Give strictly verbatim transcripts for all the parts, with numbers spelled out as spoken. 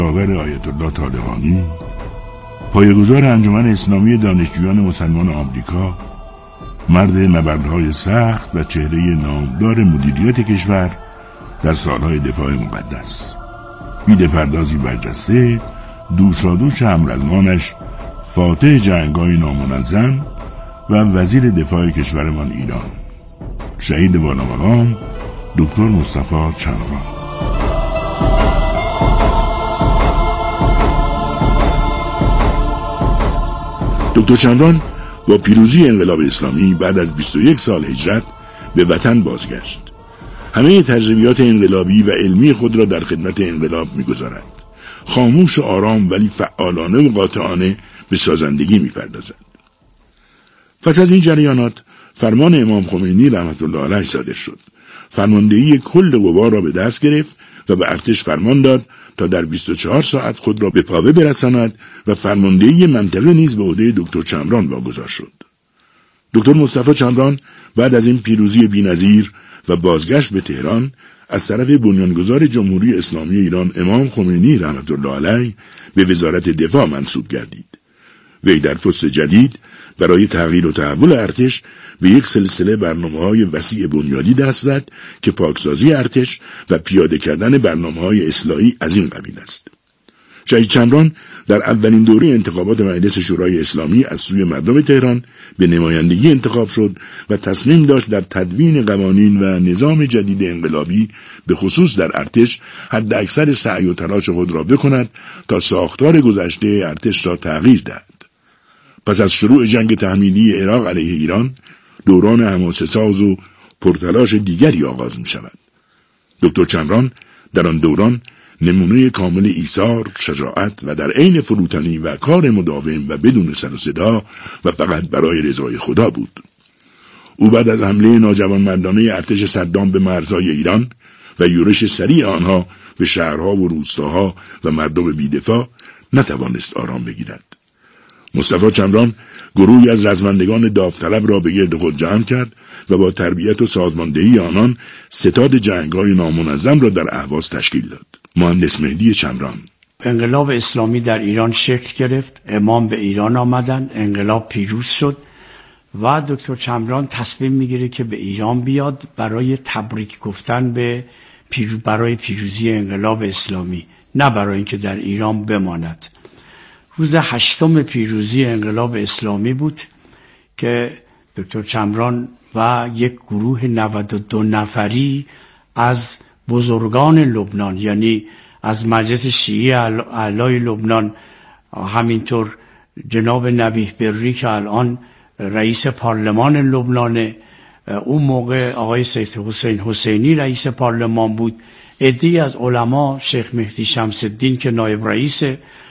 آور آیت الله طالقانی، پایه‌گذار انجمن اسلامی دانشجویان مسلمان آمریکا، مرد نبردهای سخت و چهره نامدار مدیریت کشور در سالهای دفاع مقدس، ایده پردازی برجسته، دوشادوش همرزمانش فاتح جنگ‌های نامنظم و وزیر دفاع کشورمان ایران، شهید والامقام دکتر مصطفی چمران. دکتر چمران با پیروزی انقلاب اسلامی بعد از بیست و یک سال هجرت به وطن بازگشت. همه تجربیات انقلابی و علمی خود را در خدمت انقلاب می‌گذارد. خاموش و آرام ولی فعالانه و قاطعانه به سازندگی می‌پردازد. پس از این جریانات فرمان امام خمینی رحمت الله علیه صادر شد. فرماندهی کل قوا را به دست گرفت و به ارتش فرمان داد تا در بیست و چهار ساعت خود را به پاوه برساند و فرماندهی منطقه نیز به عهده دکتر چمران واگذار شد. دکتر مصطفی چمران بعد از این پیروزی بی‌نظیر و بازگشت به تهران از طرف بنیانگذار جمهوری اسلامی ایران امام خمینی رحمت الله علیه به وزارت دفاع منصوب گردید. وی در پست جدید برای تغییر و تحول ارتش به یک سلسله برنامه‌های وسیع بنیادی دست زد که پاکسازی ارتش و پیاده کردن برنامه‌های اصلاحی از این قبیل است. شهید چمران در اولین دوره انتخابات مجلس شورای اسلامی از سوی مردم تهران به نمایندگی انتخاب شد و تصمیم داشت در تدوین قوانین و نظام جدید انقلابی به خصوص در ارتش حد اکثر سعی و تلاش خود را بکند تا ساختار گذشته ارتش را تغییر دهد. پس از شروع جنگ تحمیلی عراق علیه ایران، دوران حماسه‌ساز و پرتلاش دیگری آغاز می شود. دکتر چمران در آن دوران نمونه کامل ایثار، شجاعت و در عین فروتنی و کار مداوم و بدون سر و صدا و فقط برای رضای خدا بود. او بعد از حمله ناجوانمردانه ارتش صدام به مرزهای ایران و یورش سریع آنها به شهرها و روستاها و مردم بی‌دفاع نتوانست آرام بگیرد. مصطفی چمران گروهی از رزمندگان داوطلب را به گرد خود جمع کرد و با تربیت و سازماندهی آنان ستاد جنگ‌های نامنظم را در اهواز تشکیل داد. مهندس مهدی چمران. انقلاب اسلامی در ایران شکل گرفت، امام به ایران آمدن، انقلاب پیروز شد و دکتر چمران تصمیم میگیره که به ایران بیاد برای تبریک گفتن به پیرو برای پیروزی انقلاب اسلامی، نه برای اینکه در ایران بماند. روز هشتم پیروزی انقلاب اسلامی بود که دکتر چمران و یک گروه نود و دو نفری از بزرگان لبنان، یعنی از مجلس شیعی اعلای لبنان، همینطور جناب نبیه بری که الان رئیس پارلمان لبنانه، اون موقع آقای سید حسین حسینی رئیس پارلمان بود، عده‌ای از علما، شیخ مهدی شمس الدین که نایب رئیس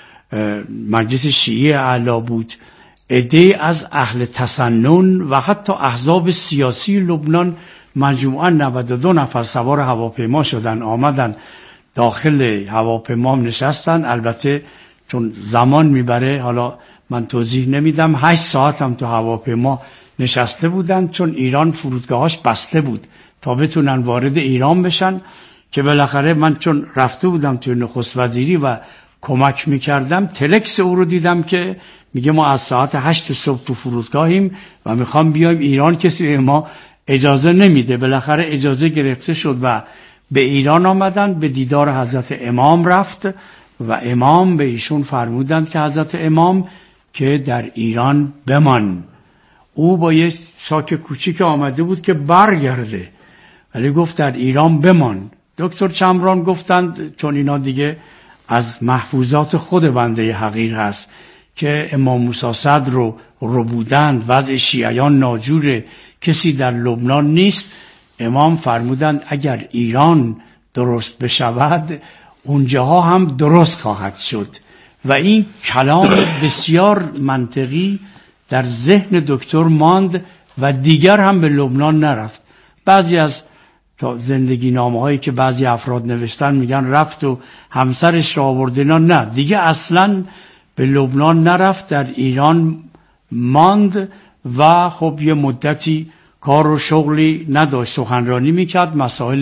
مجلس شیعی اعلا بود، عده‌ای از اهل تسنن و حتی احزاب سیاسی لبنان، مجموعاً نود و دو نفر سوار هواپیما شدن، آمدن داخل هواپیما نشستن. البته چون زمان میبره حالا من توضیح نمیدم، هشت ساعت هم تو هواپیما نشسته بودن چون ایران فرودگاهاش بسته بود تا بتونن وارد ایران بشن، که بالاخره من چون رفته بودم توی نخست وزیری و کمک میکردم، تلکس او رو دیدم که میگه ما از ساعت هشت صبح تو فرودگاهیم و میخوام بیایم ایران، کسی به ما اجازه نمیده. بالاخره اجازه گرفته شد و به ایران آمدن، به دیدار حضرت امام رفت و امام به ایشون فرمودند که حضرت امام که در ایران بمان. او با یه ساک کوچیک آمده بود که برگرده، ولی گفت در ایران بمان. دکتر چمران گفتند چون اینا دیگه از محفوظات خود بنده حقیر هست که امام موسی صدر رو ربودند، وضع شیعیان ناجوره، کسی در لبنان نیست. امام فرمودند اگر ایران درست بشود اونجاها هم درست خواهد شد. و این کلام بسیار منطقی در ذهن دکتر ماند و دیگر هم به لبنان نرفت. بعضی از زندگی نامه هایی که بعضی افراد نوشتن میگن رفت و همسرش را آورد، نه دیگه اصلا به لبنان نرفت، در ایران ماند و خب یه مدتی کار و شغلی نداشت، سخنرانی میکرد، مسائل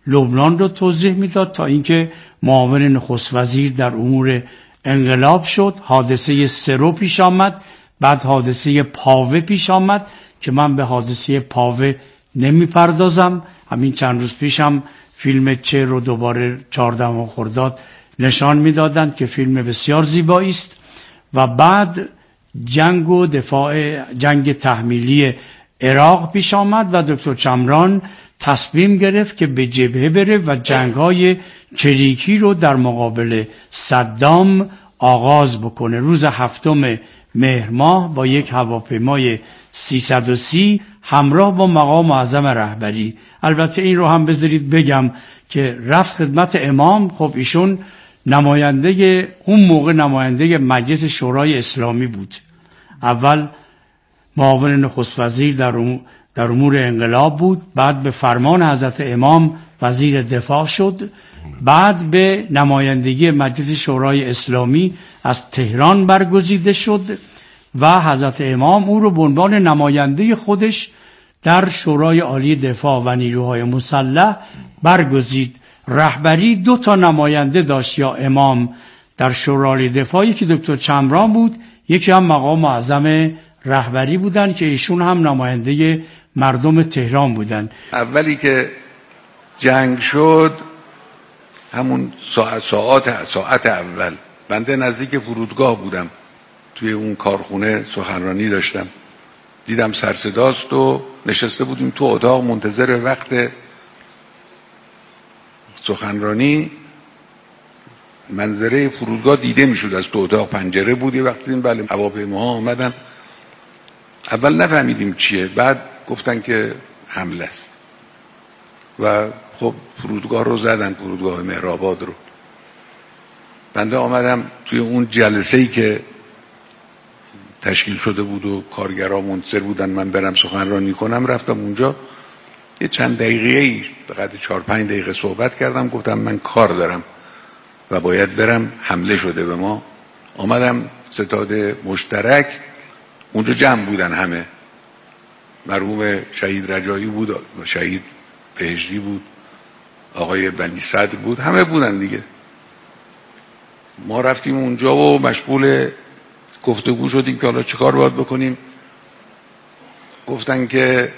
لبنان رو توضیح میداد تا اینکه معاون نخست وزیر در امور انقلاب شد. حادثه سرو پیش آمد، بعد حادثه پاوه پیش آمد که من به حادثه پاوه نمی پردازم. همین چند روز پیشم فیلم چه رو دوباره چهاردهم خرداد نشان میدادند که فیلم بسیار زیبایی است. و بعد جنگ و دفاع جنگ تحمیلی عراق پیش آمد و دکتر چمران تصمیم گرفت که به جبهه بره و جنگ‌های چریکی رو در مقابل صدام آغاز بکنه. روز هفتم مهر ماه با یک هواپیمای سیصد و سی همراه با مقام معظم رهبری. البته این رو هم بذارید بگم که رفت خدمت امام. خب ایشون نماینده اون موقع نماینده مجلس شورای اسلامی بود. اول معاون نخست وزیر در در امور انقلاب بود، بعد به فرمان حضرت امام وزیر دفاع شد، بعد به نمایندگی مجلس شورای اسلامی از تهران برگزیده شد و حضرت امام او رو به عنوان نماینده خودش در شورای عالی دفاع و نیروهای مسلح برگزید. رهبری دو تا نماینده داشت یا امام در شورای دفاع، یکی دکتر چمران بود، یکی هم مقام معظم رهبری بودن که ایشون هم نماینده مردم تهران بودند. اولی که جنگ شد همون ساعت ساعت ساعت اول بنده نزدیک فرودگاه بودم، توی اون کارخونه سخنرانی داشتم، دیدم سرصداست و نشسته بودیم تو اتاق منتظر وقت سخنرانی. منظره فرودگاه دیده میشد از تو اتاق، پنجره بود. یه وقتی بله هواپیماها آمدن، اول نفهمیدیم چیه، بعد گفتن که حمله است و خب فرودگاه رو زدن، فرودگاه مهرآباد رو. بنده آمدم توی اون جلسه‌ای که تشکیل شده بود و کارگرها منتظر بودن من برم سخنرانی کنم، رفتم اونجا یه چند دقیقه‌ای به قدر چهار پنج دقیقه صحبت کردم، گفتم من کار دارم و باید برم، حمله شده به ما. آمدم ستاد مشترک، اونجا جمع بودن همه، مرحوم شهید رجایی بود، شهید بهشتی بود، آقای بنی صدر بود، همه بودن دیگه. ما رفتیم اونجا و مشغول گفتگو شدیم که حالا چیکار باید بکنیم. گفتن که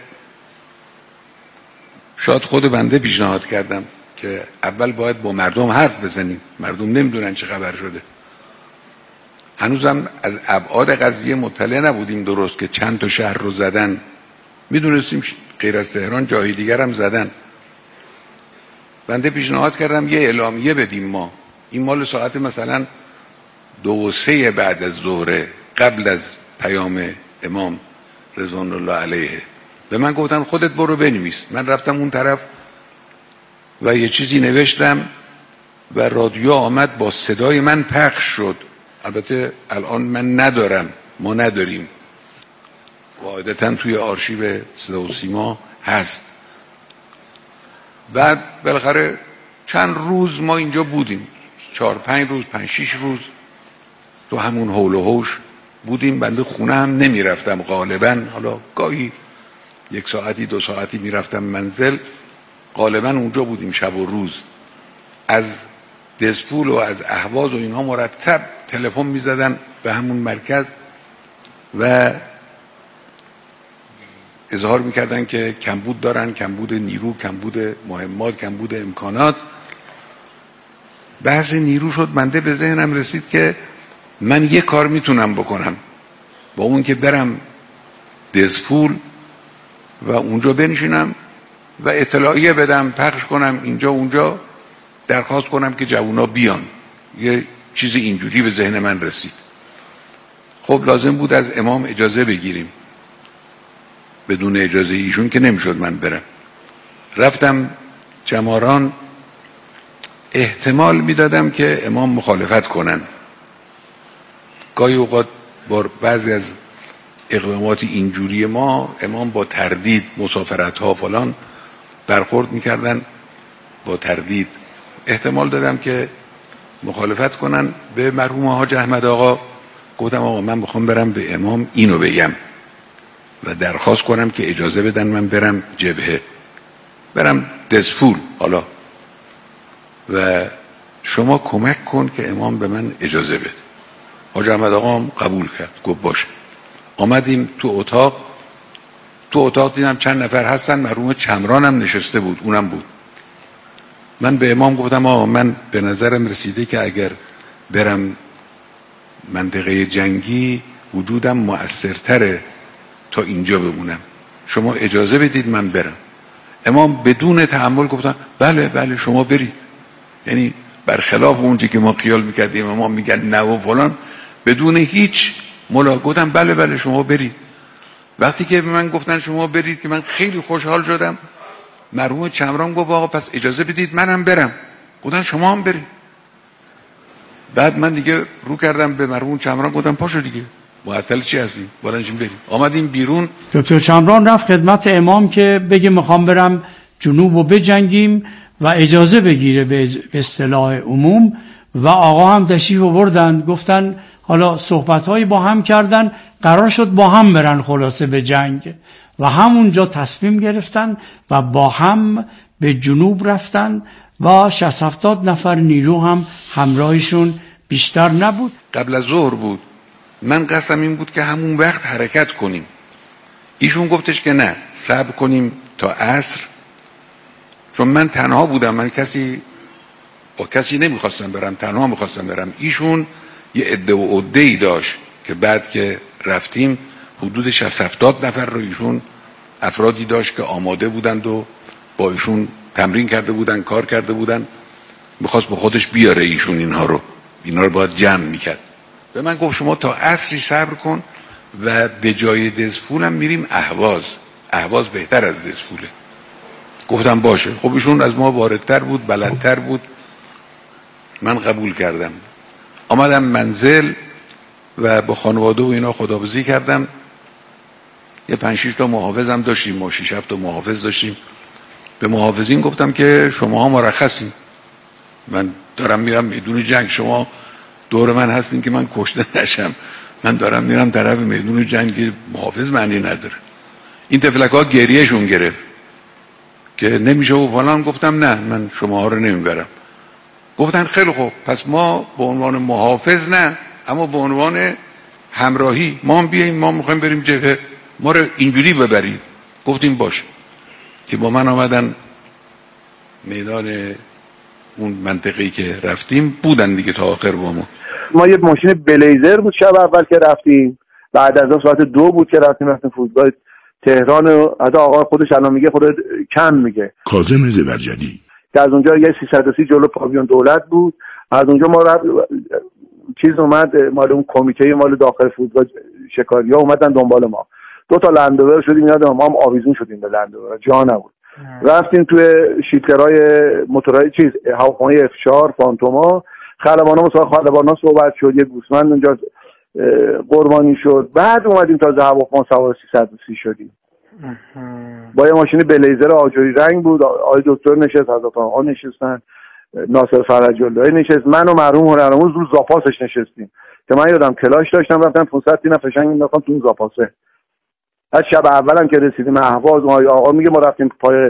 شاید خود بنده پیشنهاد کردم که اول باید با مردم حرف بزنیم، مردم نمیدونن چه خبر شده. هنوزم از ابعاد قضیه مطلع نبودیم درست که چند تا شهر رو زدن، میدونستیم غیر از تهران جای دیگر هم زدن. بنده پیشنهاد کردم یه اعلامیه بدیم، ما این مال ساعت مثلا دو و سه بعد از ظهر، قبل از پیام امام رضوان الله علیه. به من گفتن خودت برو بنویس. من رفتم اون طرف و یه چیزی نوشتم و رادیو آمد با صدای من پخش شد. البته الان من ندارم، ما نداریم، قاعدتا توی آرشیو صدا و سیما هست. بعد بالاخره چند روز ما اینجا بودیم، چهار پنج روز پنج شیش روز تو همون حول و حوش بودیم. بنده خونه هم نمی رفتم غالبا، حالا گاهی یک ساعتی دو ساعتی می رفتم منزل، غالبا اونجا بودیم شب و روز. از دسپول و از اهواز و اینها مرتب تلفن می زدن به همون مرکز و اظهار می کردن که کمبود دارن، کمبود نیرو، کمبود مهمات، کمبود امکانات. بحث نیرو شد، بنده به ذهنم رسید که من یه کار میتونم بکنم، با اون که برم دسپول و اونجا بنشینم و اطلاعیه بدم، پخش کنم اینجا اونجا، درخواست کنم که جوونا بیان. یه چیز اینجوری به ذهن من رسید. خب لازم بود از امام اجازه بگیریم، بدون اجازه ایشون که نمیشد من برم. رفتم جماران، احتمال میدادم که امام مخالفت کنن. گاهی اوقات با بعضی از اقدامات اینجوری ما امام با تردید، مسافرت ها فلان برخورد میکردن با تردید. احتمال دادم که مخالفت کنن. به مرحوم حاج احمد آقا گفتم آقا من میخوام برم به امام اینو بگم و درخواست کنم که اجازه بدن من برم جبهه، برم دسفول. حالا و شما کمک کن که امام به من اجازه بده. حاج احمد آقام قبول کرد، گفت باشه. آمدیم تو اتاق، تو اتاق دیدم چند نفر هستن، مرحوم چمران هم نشسته بود، اونم بود. من به امام گفتم آقا من به نظرم رسیده که اگر برم منطقه جنگی وجودم مؤثرتره تا اینجا بمونم، شما اجازه بدید من برم. امام بدون تحمل گفتن بله بله شما برید. یعنی برخلاف اونچه که ما خیال میکردیم امام میگن نه و فلان، بدون هیچ ملاقات گفتم بله بله شما برید. وقتی که به من گفتن شما برید که من خیلی خوشحال شدم. مرحوم چمران گفت آقا پس اجازه بدید منم برم. گفتن شما هم برید. بعد من دیگه رو کردم به مرحوم چمران گفتم پاشو دیگه، معطل چی هستی؟ بلنشیم بریم. آمدیم بیرون. دکتر چمران رفت خدمت امام که بگه میخوام برم جنوب و بجنگیم و اجازه بگیره به اصطلاح عموم، و آقا هم تشریف آوردن، گفتن حالا صحبت‌هایی با هم کردن، قرار شد با هم برن خلاصه به جنگ و همونجا تصمیم گرفتن و با هم به جنوب رفتن و شصت هفتاد نفر نیرو هم همراهشون بیشتر نبود. قبل از ظهر بود. من قصدم این بود که همون وقت حرکت کنیم. ایشون گفتش که نه صبر کنیم تا عصر، چون من تنها بودم، من کسی با کسی نمیخواستم برم، تنها میخواستم برم. ایشون یه عده و عده‌ای داشت که بعد که رفتیم حدود شصت هفتاد نفر رو ایشون افرادی داشت که آماده بودند و با ایشون تمرین کرده بودن، کار کرده بودن، میخواست با خودش بیاره ایشون اینها رو اینا رو باید جمع میکرد. به من گفت شما تا عصری صبر کن و به جای دزفول هم میریم اهواز، اهواز بهتر از دزفوله. گفتم باشه. خب ایشون از ما واردتر بود، بلدتر بود، من قبول کردم. آمدم منزل و با خانواده و اینا خداحافظی کردم. یه پنج شش تا محافظم داشتیم، ما شش هفت تا محافظ داشتیم. به محافظین گفتم که شما ها مرخصین، من دارم میرم میدون جنگ، شما دور من هستین که من کشته نشم، من دارم میرم طرف میدون جنگ، محافظ معنی نداره. این تفلک ها گریهشون گرفت که نمیشه و فلان. گفتم نه من شما ها رو نمیبرم. گفتن خیلی خوب، پس ما به عنوان محافظ نه، اما به عنوان همراهی ما هم بیاییم، ما میخوایم بریم جبهه، ما رو اینجوری ببرید. گفتیم باشه. که با من آمدن میدان اون منطقه‌ای که رفتیم، بودن دیگه تا آخر با ما. ما یه ماشین بلیزر بود شب اول که رفتیم، بعد از اون ساعت دو بود که رفتیم رفتیم فرودگاه تهران. حتی آقا خودش الان میگه خود کم میگه، کاظم زبرجدی، که از اونجا یه سیصد و سی جلو پاویون دولت بود. از اونجا ما رفت چیز اومد، مال اون کمیته مال داخل فرودگاه شکاریا اومدن دنبال ما. دو تا لندوور شدیم، یادم ما هم آویزون شدیم به لندوور، جا نبود. رفتیم توی شیلترهای موتورهای چیز هواپیمای اف چهار فانتوما، خلبانا مسابقه خلبانا صحبت شد، یه گوسفند اونجا قربانی شد. بعد اومدیم تا هواپیما سوار سیصد و سی شدیم با یه ماشین بلیزر آجوری رنگ بود. آقای دکتر نشست، حضرت آقا نشستن، ناصر فرج اللهی نشست، من و مرحوم هنرآموز رو زاپاسش نشستیم که من یادم کلاش داشتم، رفتم پانصد تا فشنگ انداختم تو اون زاپاسه. از شب اولم که رسیدیم اهواز، آقا میگه ما رفتیم پای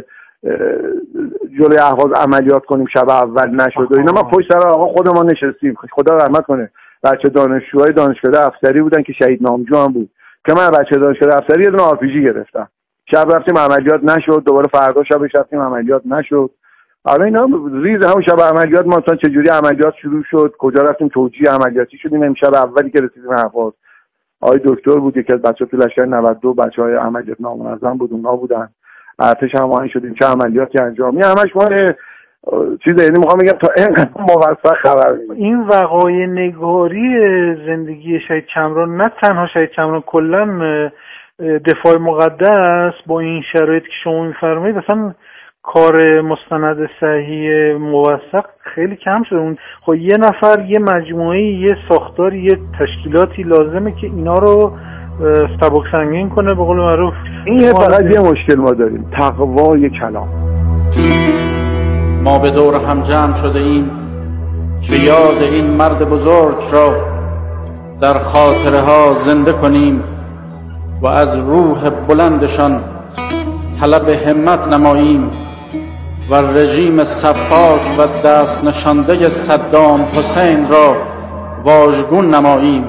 جلوی اهواز عملیات کنیم، شب اول نشد و اینا. ما پشت سر آقا خودمان نشستیم، خدا رحمت کنه. بچه دانشجوهای دانشکده افسری بودن که شهید نامجو هم بود، که من بچه دانشکده افسری یه دونه آر پی جی گرفتم. شب رفتیم عملیات نشد، دوباره فردا شبش رفتیم عملیات نشد. حالا اینا ریز همون شب عملیات ما اصلا چجوری عملیات شروع شد، کجا رفتیم توجیه عملیاتی شدیم. امشب اولی که رسیدیم اهواز، آقای دکتر بود، یکی از بچه‌ها تو لشکر نود و دو، بچه‌های عملیات نامنظم بود، اونا بودن. ارتش هم آماده شدیم چه عملیاتی انجام می، همش ما چیز یعنی میخوام بگم تا اینقدر موثق خبر میدیم. این وقایع نگاری زندگی شهید چمران، نه تنها شهید چمران، کلا دفاع مقدس با این شرایط که شما میفرمایید اصلا کار مستند صحیح موثق خیلی کم شده. اون خب یه نفر، یه مجموعه، یه ساختاری، یه تشکیلاتی لازمه که اینا رو سبک سنگین کنه به قول معروف. این فقط یه مشکل ما داریم، تقوای کلام. ما به دور هم جمع شده ایم که یاد این مرد بزرگ را در خاطره ها زنده کنیم و از روح بلندشان طلب همت نماییم و رژیم سفاک و دست نشانده صدام حسین را واژگون نماییم.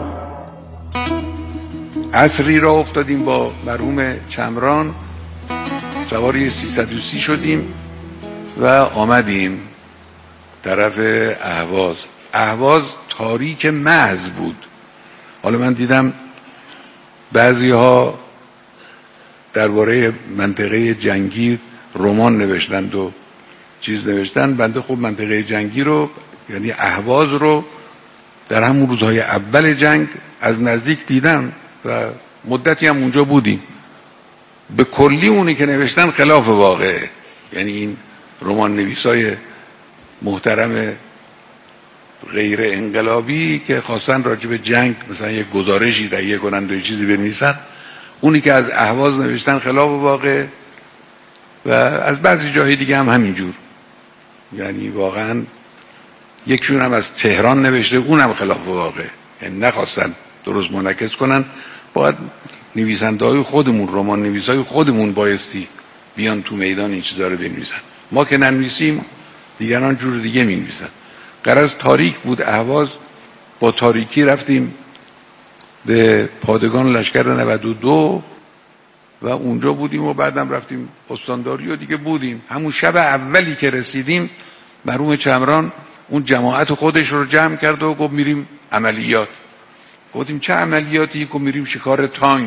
عصری را افتادیم با مرحوم چمران، سواری سیصد و سی شدیم و آمدیم طرف اهواز. اهواز تاریک محض بود. حالا من دیدم بعضی ها درباره منطقه جنگی رمان نوشتند و چیز نوشتن. بنده خب منطقه جنگی رو، یعنی اهواز رو، در همون روزهای اول جنگ از نزدیک دیدم و مدتی هم اونجا بودیم. به کلی اونی که نوشتن خلاف واقعه. یعنی این رمان نویسای محترم غیر انقلابی که خواستن راجع به جنگ مثلا یک گزارشی تهیه کنند و چیزی بنویسن، اونی که از اهواز نوشتن خلاف واقعه و از بعضی جاهای دیگه هم همینجور. یعنی واقعا یکشون هم از تهران نوشته، اونم خلاف واقعه. یعنی نخواستن درست منعکس کنن. باید نویسنده‌های خودمون، رمان نویسای خودمون بایستی بیان تو میدان این چیزا رو بنویسن. ما که ننویسیم دیگران جور دیگه می‌نویسن. غرض تاریک بود اهواز. با تاریکی رفتیم به پادگان لشکر نود و دو و اونجا بودیم و بعدم رفتیم استانداری و دیگه بودیم. همون شب اولی که رسیدیم مرحوم چمران اون جماعت خودش رو جمع کرد و گفت میریم عملیات. گفتیم چه عملیاتی؟ گفت میریم شکار تانک.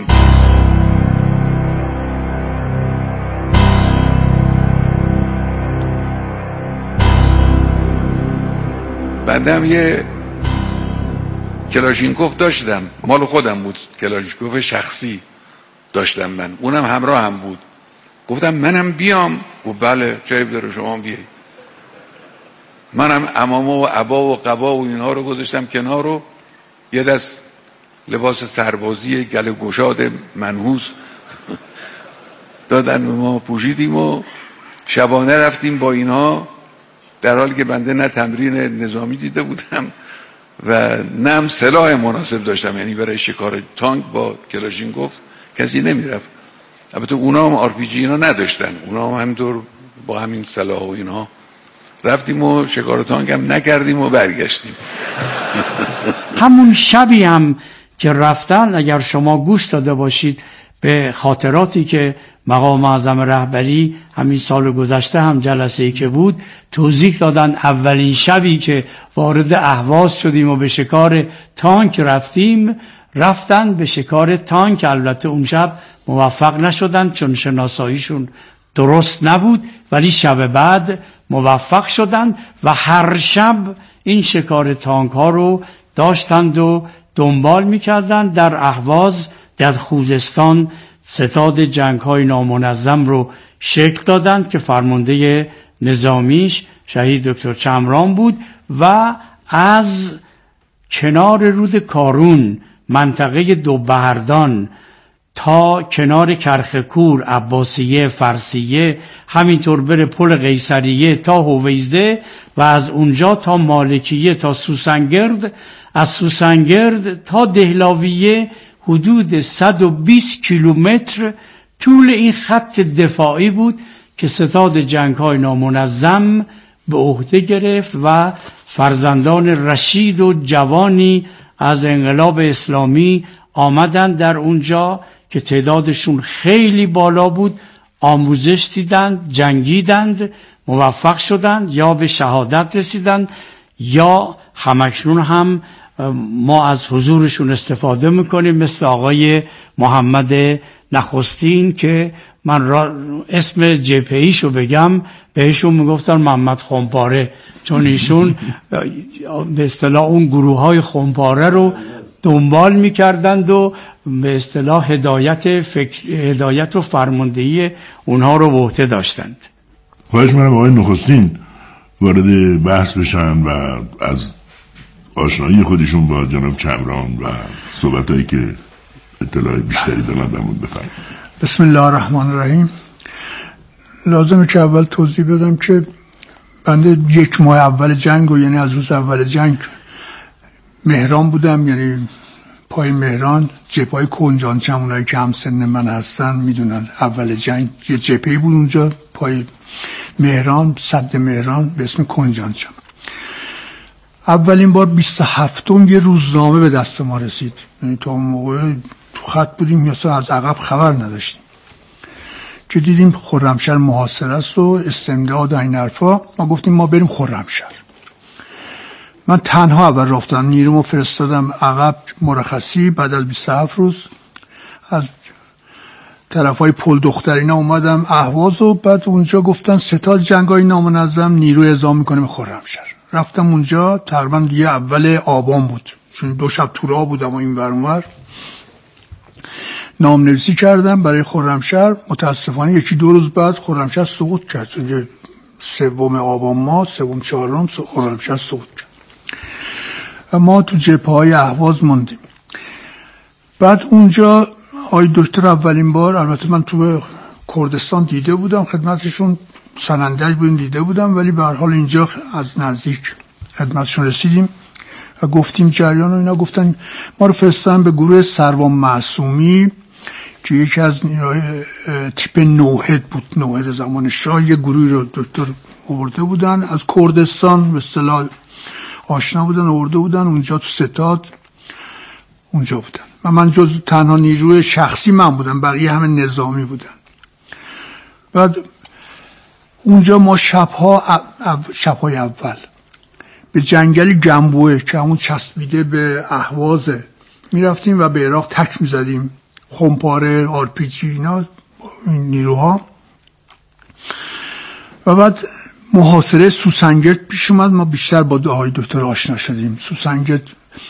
بعدم یه کلاشینکوف داشتم، مال خودم بود، کلاشینکوف شخصی داشتم من، اونم همراه هم بود. گفتم منم بیام؟ گفت بله، چه عیب داره شما بیایی. منم عمامه و عبا و قبا و اینها رو گذاشتم کنار رو یه دست لباس سربازی گله گشاد منحوس دادن به ما، پوشیدیم و شبانه رفتیم با اینها، در حالی که بنده نه تمرین نظامی دیده بودم و نه هم سلاح مناسب داشتم. یعنی برای شکار تانک با کلاشینکوف کسی نمیرفت. البته اونا هم آر پی جی اینا نداشتن، اونا هم همینطور با همین سلاح و اینها رفتیم و شکار تانک هم نکردیم و برگشتیم. همون شبی هم که رفتن، اگر شما گوش داده باشید به خاطراتی که مقام معظم رهبری همین سال گذشته هم جلسه‌ای که بود توضیح دادن، اولین شبی که وارد اهواز شدیم و به شکار تانک رفتیم، رفتن به شکار تانک. البته اون شب موفق نشدن چون شناساییشون درست نبود، ولی شب بعد موفق شدن و هر شب این شکار تانک ها رو داشتند و دنبال میکردن. در اهواز، در خوزستان، ستاد جنگ های نامنظم رو شکل دادند که فرمانده نظامیش شهید دکتر چمران بود و از کنار رود کارون، منطقه دوبهردان، تا کنار کرخکور، عباسیه، فرسیه، همینطور بره پل قیصریه تا هویزه و از اونجا تا مالکیه تا سوسنگرد، از سوسنگرد تا دهلاویه حدود صد و بیست کیلومتر طول این خط دفاعی بود که ستاد جنگ‌های نامنظم به عهده گرفت و فرزندان رشید و جوانی از انقلاب اسلامی آمدند در اونجا که تعدادشون خیلی بالا بود، آموزش دیدند، جنگیدند، موفق شدند یا به شهادت رسیدند یا همکنون هم ما از حضورشون استفاده میکنیم، مثل آقای محمد نخستین که من را اسم جپهیشو بگم بهشون میگفتن محمد خمپاره، چون ایشون به اصطلاح اون گروه های خمپاره رو دنبال میکردند و به اصطلاح هدایت فکر، هدایت و فرماندهی اونها رو به عهده داشتند. خواهش می‌کنم آقای نخستین وارد بحث بشن و از آشنایی خودشون با جناب چمران و صحبتایی که اطلاع بیشتری دارن بهمون بفرمایید. بسم الله الرحمن الرحیم. لازمه که اول توضیح بدم که بنده یک ماه اول جنگ و یعنی از روز اول جنگ مهران بودم، یعنی پای مهران، جبهه کنجان چمونایی که هم سن من هستن میدونن اول جنگ یه جبهه‌ای بود اونجا پای مهران، صد مهران به اسم کنجانچم. اولین بار بیست و هفتم یه روزنامه به دست ما رسید، یعنی تا اون موقع تو خط بودیم یا از عقب خبر نداشتیم که دیدیم خرمشهر محاصره است و استمداد این حرفا. ما گفتیم ما بریم خرمشهر. من تنها اول رفتم، نیرومو فرستادم عقب مرخصی. بعد از بیست و هفت روز از طرفای پل دخترینا اومدم اهواز و بعد اونجا گفتن ستاد جنگای نامنظم نیرو اعزام میکنه به خرمشهر. رفتم اونجا تقریبا دیگه اول آبان بود، چون دو شب تو راه بودم و این ور اون ور. نام نویسی کردم برای خرمشهر. متاسفانه یکی دو روز بعد خرمشهر سقوط کرد، چون سوم آبان ما سوم چهارم خرمشهر سقوط کرد و ما تو جبهه‌های اهواز موندیم. بعد اونجا آقای دکتر اولین بار، البته من تو کردستان دیده بودم خدمتشون، سنندج بودیم دیده بودم، ولی به هر حال اینجا از نزدیک خدمتشون رسیدیم و گفتیم جریان و اینا. گفتن ما رو فرستادن به گروه سروان معصومی که یکی از تیپ نوهد بود، نوهد زمان شاه. یه گروهی رو دکتر آورده بودن از کردستان، به اصطلاح آشنا بودن، آورده بودن اونجا تو ستاد اونجا بودن و من جز تنها نیروی شخصی من بودم، بقیه همه نظامی بودن. بعد اونجا ما شبها شبهای اول به جنگل گنبوه که همون چسبیده به اهوازه میرفتیم و به عراق تک میزدیم، خمپاره، آر پی جی اینا، این نیروها. و بعد محاصره سوسنگرد پیش اومد. ما بیشتر با آقای دکتر آشنا شدیم. سوسنگرد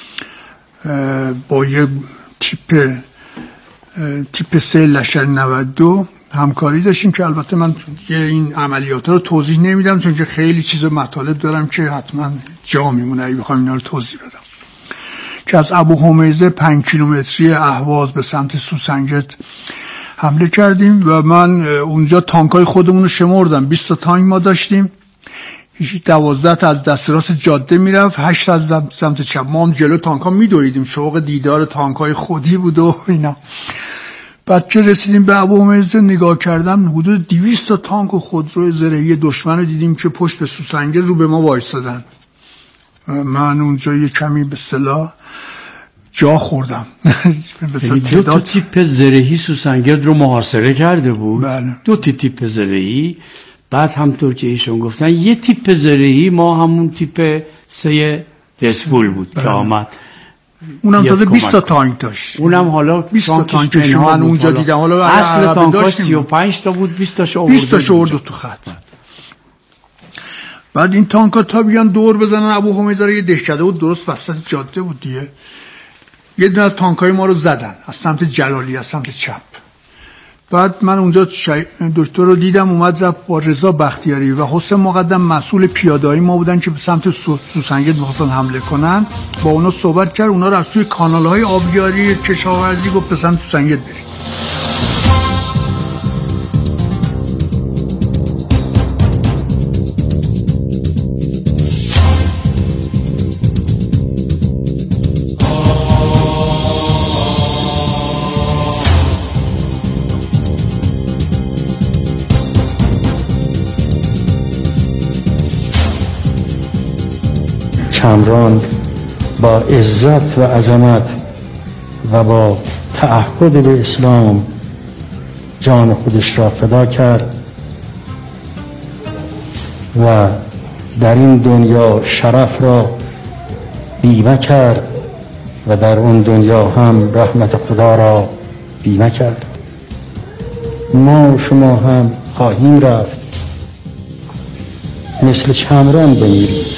با یه تیپ تیپ سه لشکر نود و دو همکاری داشتیم که البته من این عملیات رو توضیح نمیدم چون که خیلی چیز مطالب دارم که حتما جا میمونه اگه بخوام اینا رو توضیح بدم. که از ابو حمیزه پنج کیلومتری اهواز به سمت سوسنگرد حمله کردیم و من اونجا تانکای خودمون رو شمردم. بیست تا تانک ما داشتیم، دوازده تا از دست راست جاده میرفت، هشت از سمت چپ. ما هم جلو تانکا میدویدیم، شوق دیدار تانکای خودی بود و اینا. بعد که رسیدیم به ابو حمیزه نگاه کردم، حدود دویست تا تانک و خودروی زرهی دشمن رو دیدیم که پشت به سوسنگرد رو به ما وایسادن. من اونجا یه کمی به اصطلاح جا خوردم. دو تا تیپ زرهی سوسنگرد رو محاصره کرده بود. بله. دو تا تیپ زرهی. بعد همطور که ایشون گفتن یه تیپ زرهی ما همون تیپ سه دسپول بود بله. که آمد. اونم تازه بیست تا تانک داشت. اونم حالا بیست تا تانکش من اونجا دیدم. حالا اصل تانکا سی و پنج تا بود، بیست تاشو آورد. بیست تاشو آورد تو خط. بعد این تانکا تا بیان دور بزنن ابو حمیزه رو، یه دهکده بود درست وسط جاده بود دیگه. یه دونه از تانکای ما رو زدن از سمت جلالی، از سمت چپ. بعد من اونجا دکتر رو دیدم اومد رفت با رضا بختیاری و حسین مقدم مسئول پیاده‌ای ما بودن که به سمت سوسنگرد می‌خواستن حمله کنن. با اونا صحبت کرد، اونا رو از توی کانال‌های آبیاری کشاورزی گفت به سمت سوسنگرد برید. کامران با عزت و عظمت و با تعهد به اسلام جان خودش را فدا کرد و در این دنیا شرف را بیمه کرد و در اون دنیا هم رحمت خدا را بیمه کرد. ما شما هم خواهیم رفت مثل کامران بمیریم.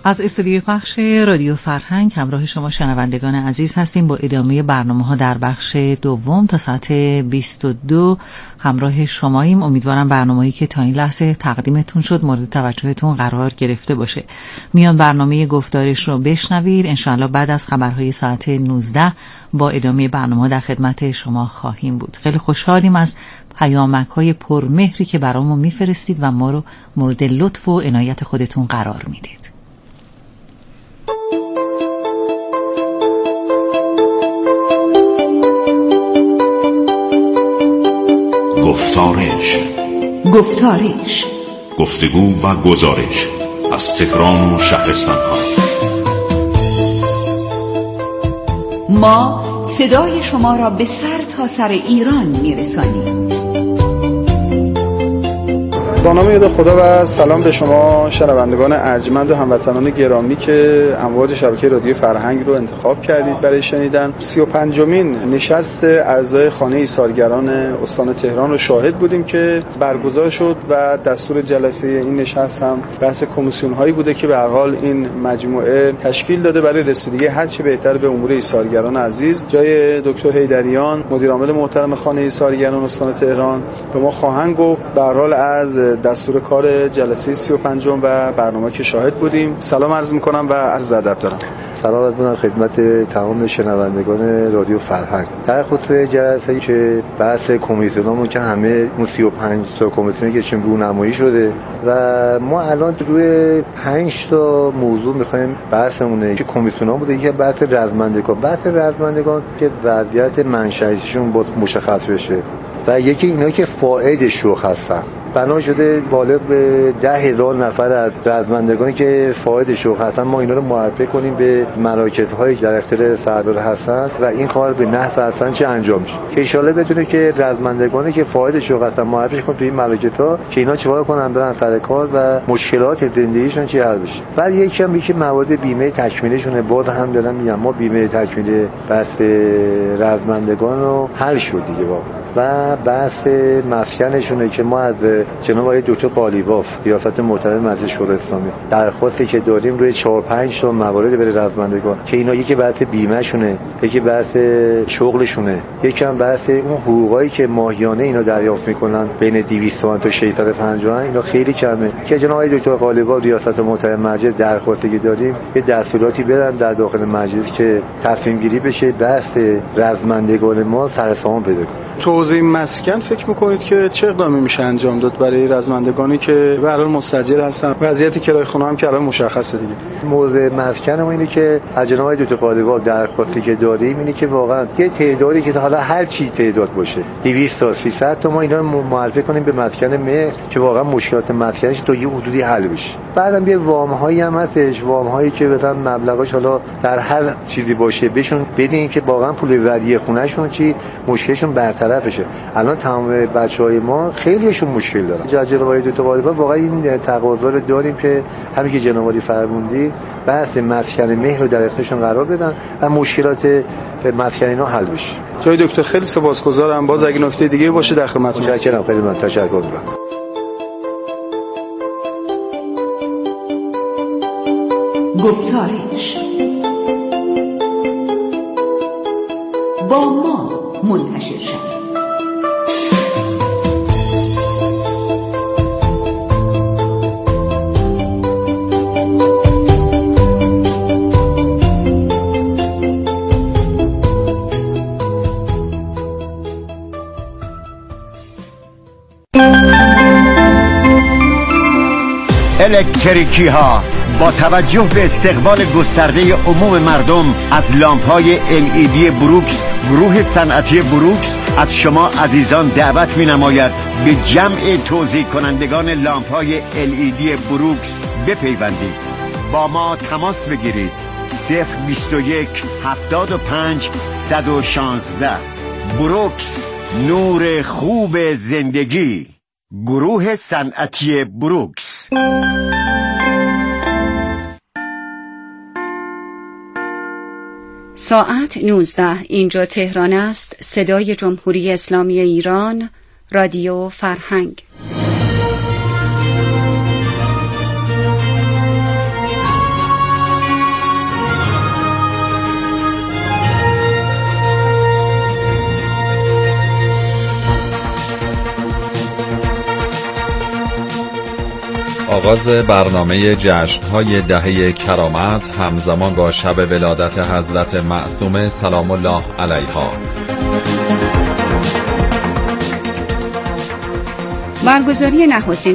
از استودیوی پخش رادیو فرهنگ همراه شما شنوندگان عزیز هستیم با ادامه برنامه‌ها در بخش دوم تا ساعت بیست و دو همراه شماییم. امیدوارم برنامه‌ای که تا این لحظه تقدیمتون شد مورد توجهتون قرار گرفته باشه. میان برنامه گفتارش رو بشنوید. انشاءالله بعد از خبرهای ساعت نوزده با ادامه برنامه‌ها در خدمت شما خواهیم بود. خیلی خوشحالیم از پیامک‌های پرمهری که برامون میفرستید و ما رو مورد لطف و عنایت خودتون قرار میدید. گفتارش گفتارش گفتگو و گزارش از تهران و شهرستان‌ها. ما صدای شما را به سر تا سر ایران میرسانیم. با نام یاد خدا و سلام به شما شنوندگان ارجمند و هموطنان گرامی که امواج شبکه رادیو فرهنگ رو انتخاب کردید برای شنیدن. سی و پنجمین نشست اعضای خانه ایثارگران استان تهران رو شاهد بودیم که برگزار شد و دستور جلسه این نشست هم بحث کمیسیون هایی بوده که به هر حال این مجموعه تشکیل داده برای رسیدگی هر چه بهتر به امور ایثارگران عزیز. جای دکتر حیدریان مدیر عامل محترم خانه ایثارگران استان تهران به ما خواهند گفت به هر حال از دستور کار جلسه سی و پنجم و برنامه که شاهد بودیم. سلام عرض میکنم و عرض ادب دارم. سلام عرض میکنم خدمت تمام شنوندگان رادیو فرهنگ. در خصوص جلسه‌ای که بحث کمیسیونامون که همه اون سی و پنج تا کمیسیونی که چون رونمایی شده و ما الان روی پنج تا موضوع میخوایم بحثمونه که کمیسیونا بوده. یکی بحث رزمندگان، بحث رزمندگان که وضعیت منشأیشون باید مشخص بشه و یکی اینا که فاعد شوخ هستن. بنا شده بالغ به ده هزار نفر از رزمندگانی که فاعد شوخ هستن ما اینا رو معرفی کنیم به مراکزهای در اختیار سردار حسن و این کار به نحو حسن چه انجام میشه که ان شاءالله بتونه که رزمندگانی که فاعد شوخ هستن معرفی کنیم تو این مراکزها که اینا چیکار کنن برن سر کار و مشکلات زندگیشون چی حل بشه. بعد یکم یکی موارد بیمه تکمیلیشونه. باز هم دارم میگم ما بیمه تکمیلی بحث رزمندگان رو حل شد دیگه واقعا و بحث مسکنشونه که ما از جناب آقای دکتر قالیباف ریاست محترم مجلس شورای اسلامی درخواستی که داریم روی چهار پنج تا موارد برای رزمندگان که اینا یکی بحث بیمه شونه، یکی بحث شغلشونه، یکم بحث اون حقوقایی که ماهیانه اینا دریافت میکنن بین دویست تومان تا ششصد و پنجاه اینا خیلی کمه که جناب آقای دکتر قالیباف ریاست محترم مجلس درخواستی که داریم یه دستوراتی بدن در داخل مجلس که تصمیم گیری بشه بحث رزمندگان ما سرسام پیدا کنه. توزیع مسکن فکر میکنید که چه اقدامی میشه انجام داد برای رزمندگانی که به هر حال مستاجر هستن؟ وضعیت کرایه خونه هم که الان مشخصه دیگه. موضوع مسکن ما اینه که از جناب دکتر قالیباف درخواستی که داریم اینه که واقعا یه تعدادی که حالا هر چی تعداد باشه دویست تا سیصد تا ما اینا رو معرفی کنیم به مسکن مهر که واقعا مشکلات مسکنش تا یه حدودی حل بشه. بعدم یه وام هایی هم هستش، وام هایی که مثلا مبلغش حالا در هر چیزی باشه بهشون بدین که واقعا پول ودیعه خونهشون چی مشکلشون برطرف بشه. الان تمام بچهای ما خیلیشون مشکل دارن. جناب دکتر قالیباف واقعا این تقاضا رو داریم که همین که جناب عالی فرمودی بحث مسکن مهر رو در اختیارشون قرار بدن و مشکلات مسکن اینا حل بشه. جای دکتر خیلی سپاسگزارم. باز اگه نکته دیگه باشه در خدمتتون هستم. متشکرم. خیلی من تشکر می‌کنم. گفتارش با ما منتشر شد. الکتریکی ها با توجه به استقبال گسترده عموم مردم از لامپ های ال ای دی بروکس، گروه صنعتی بروکس از شما عزیزان دعوت می نماید به جمع توزیع کنندگان لامپ های ال ای دی بروکس بپیوندید. با ما تماس بگیرید. صفر بیست و یک هفتاد و پنج صد و شانزده. بروکس، نور خوب زندگی. گروه صنعتی بروکس. ساعت نوزده. اینجا تهران است. صدای جمهوری اسلامی ایران، رادیو فرهنگ. آغاز برنامه جشن‌های دهه کرامت همزمان با شب ولادت حضرت معصومه سلام الله علیها. برگزاری نخستین